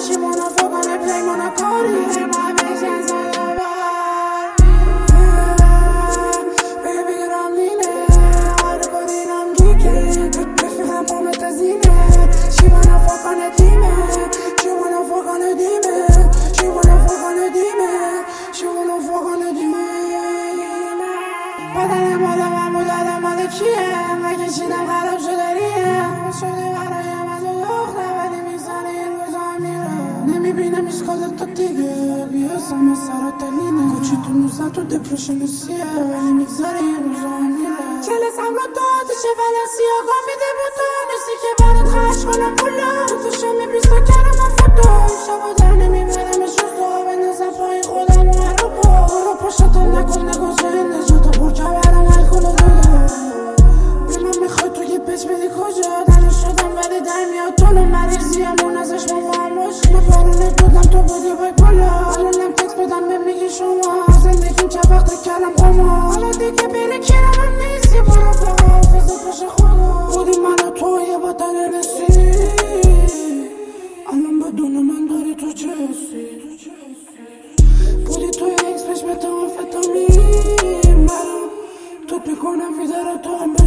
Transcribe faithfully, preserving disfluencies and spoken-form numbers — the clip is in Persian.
She wanna fuck on that play, wanna call it. And my visions all over. Baby girl I'm leaning, all the body I'm geeking. Préfère pour me tasiner. She wanna fuck on the demon. She wanna fuck on the demon. She wanna fuck on the demon. She wanna fuck on the demon. بدن مادم و مدادم مال کیه؟ نکشیدم خراب شده ریه. شده برایم از اون دختر ولی میزنه این روزا میره. نمیبینم ایش کازت تا دیگه. بیاسم و سرات دلینه. کوچی تو نوزن تو دپرشن سیه. ولی میگذاره این روزا میره. کلسم رو تو آتیشه فلسی آقا میده با تو. نیستی که برات خش کنم پولا. تو شمی بیستا کردم من فوتو. شبا در نمیبرم شوزا. بندازم پایین خودم و عراقا. برو پاشتا نکن نگوزه نجاتا پر کبرم الکل و دولا. به من میخوای تو یه بچ بدی کجا. دلو شدم ولی در میاد طولو. مریضیم اون ازش ما فهموش. نفرونه بودم تو بودی بای پولا. الانم تکس بدم به میگی شما. زندگیم چه وقت کردم قما. حالا دیگه بره کرم هم نیستی. برو فقط حافظه پاش خدا. بودی من و تو یه با تنه رسی. الان بدون من داری تو چه حسی. بودی توی اکس پش به تو آفتامیم. برام توت میکنم ویده رو تو هم